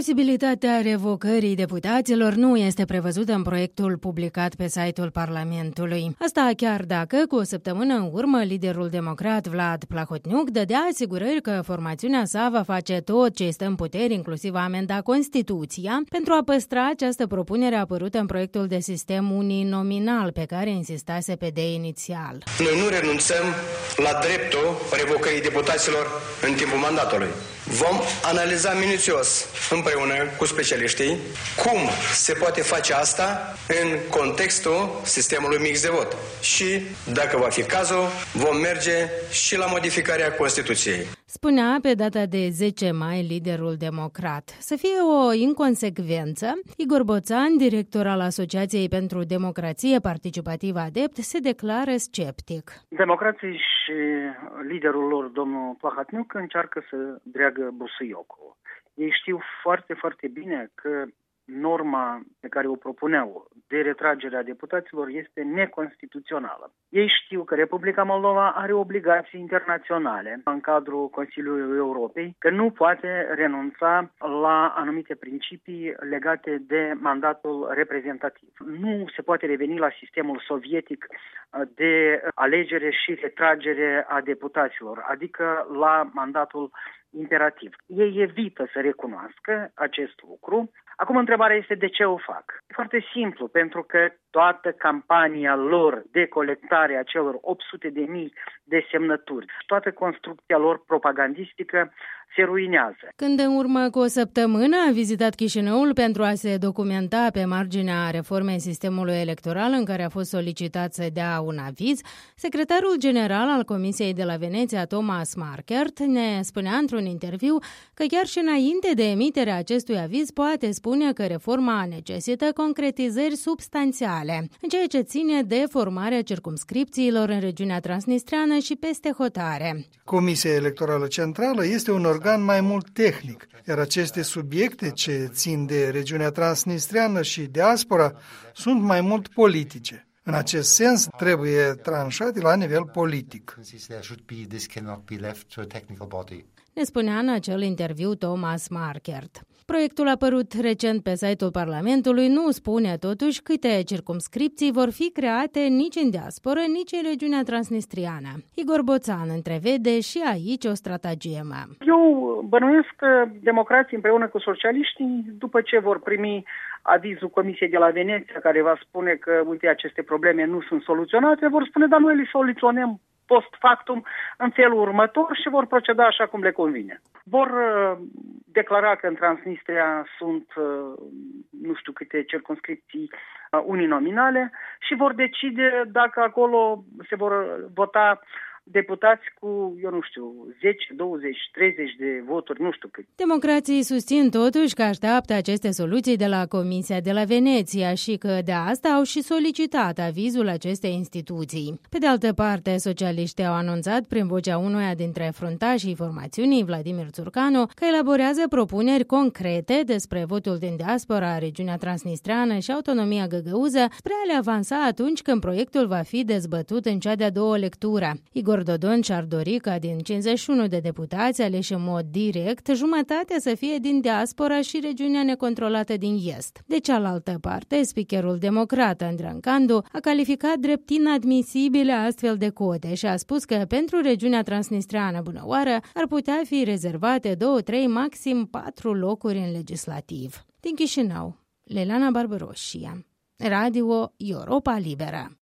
Posibilitatea revocării deputaților nu este prevăzută în proiectul publicat pe site-ul Parlamentului. Asta chiar dacă, cu o săptămână în urmă, liderul democrat Vlad Plahotniuc dădea asigurări că formațiunea sa va face tot ce este în puteri, inclusiv a amenda Constituția, pentru a păstra această propunere apărută în proiectul de sistem uninominal pe care insista SPD inițial. Noi nu renunțăm la dreptul revocării deputaților în timpul mandatului. Vom analiza minuțios împreună cu specialiștii cum se poate face asta în contextul sistemului mix de vot. Și, dacă va fi cazul, vom merge și la modificarea Constituției. Spunea pe data de 10 mai liderul democrat. Să fie o inconsecvență, Igor Boțan, director al Asociației pentru Democrație Participativă Adept, se declară sceptic. Democrații și liderul lor, domnul Plahotniuc, încearcă să dreagă busuiocul. Ei știu foarte, foarte bine că norma pe care o propuneau de retragerea deputaților este neconstituțională. Ei știu că Republica Moldova are obligații internaționale în cadrul Consiliului Europei, că nu poate renunța la anumite principii legate de mandatul reprezentativ. Nu se poate reveni la sistemul sovietic de alegere și retragere a deputaților, adică la mandatul imperativ. Ei evită să recunoască acest lucru. Acum întrebarea este de ce o fac. E foarte simplu, pentru că toată campania lor de colectare a celor 800.000 de semnături, toată construcția lor propagandistică se ruinează. Când în urmă cu o săptămână a vizitat Chișinăul pentru a se documenta pe marginea reformei sistemului electoral în care a fost solicitat să dea un aviz, secretarul general al Comisiei de la Veneția, Thomas Markert, ne spunea într-un interviu că chiar și înainte de emiterea acestui aviz poate spune că reforma necesită concretizări substanțiale, în ceea ce ține de formarea circumscripțiilor în regiunea transnistreană și peste hotare. Comisia Electorală Centrală este un organ mai mult tehnic, iar aceste subiecte ce țin de regiunea transnistreană și diaspora sunt mai mult politice. În acest sens, trebuie tranșate la nivel politic. Ne spunea în acel interviu Thomas Markert. Proiectul apărut recent pe site-ul Parlamentului nu spune totuși câte circumscripții vor fi create nici în diasporă, nici în regiunea transnistriană. Igor Boțan întrevede și aici o stratagemă. Eu bănuiesc că democrații împreună cu socialiștii, după ce vor primi avizul Comisiei de la Veneția, care va spune că, uite, aceste probleme nu sunt soluționate, vor spune, dar noi le soluționăm post factum în felul următor și vor proceda așa cum le convine. Vor declara că în Transnistria sunt nu știu câte circumscripții uninominale și vor decide dacă acolo se vor vota deputați cu, 10, 20, 30 de voturi, nu știu cât. Democrații susțin totuși că așteaptă aceste soluții de la Comisia de la Veneția și că de asta au și solicitat avizul acestei instituții. Pe de altă parte, socialiștii au anunțat prin vocea unuia dintre fruntașii formațiunii, Vladimir Țurcanu, că elaborează propuneri concrete despre votul din diaspora, regiunea transnistreană și autonomia găgăuză spre a le avansa atunci când proiectul va fi dezbătut în cea de-a doua lectură. Igor Dodon și-ar dori ca din 51 de deputați aleși în mod direct, jumătate să fie din diaspora și regiunea necontrolată din est. De cealaltă parte, speakerul democrat Andran Candu a calificat drept inadmisibile astfel de cote și a spus că pentru regiunea transnistreană bunăoară ar putea fi rezervate 2, 3, maxim 4 locuri în legislativ. Din Chișinău, Leilana Barbaroșia, Radio Europa Liberă.